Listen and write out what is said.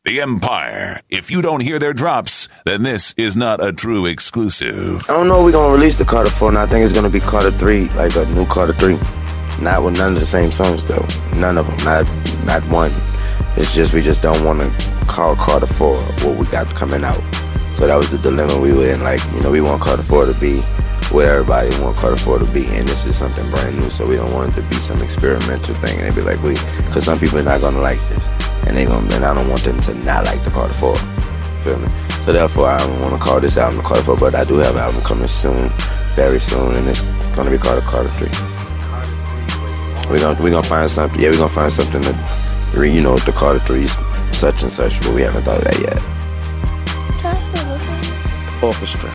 The Empire. If you don't hear their drops, then this is not a true exclusive. I don't know if we're going to release the Carter 4, and I think it's going to be Carter 3, like a new Carter 3. Not with none of the same songs, though. None of them. Not one. It's just we just don't want to call Carter 4 what we got coming out. So that was the dilemma we were in. Like, you know, we want Carter 4 to be what everybody want Carter 4 to be, and this is something brand new, so we don't want it to be some experimental thing. And they be like, because some people are not gonna like this, and I don't want them to not like the Carter 4. Feel me? So therefore, I don't want to call this album the Carter 4, but I do have an album coming soon, very soon, and it's gonna be called Carter 3. We gonna find something. Yeah, we gonna find something that, you know, the Carter 3's such and such, but we haven't thought of that yet. Orchestra.